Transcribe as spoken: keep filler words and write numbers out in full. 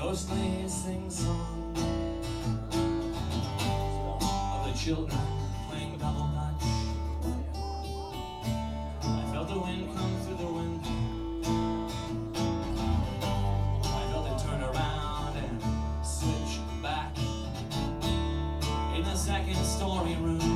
mostly sing song of the children playing double dutch. I felt the wind come through the window. I felt it turn around and switch back in the second story room.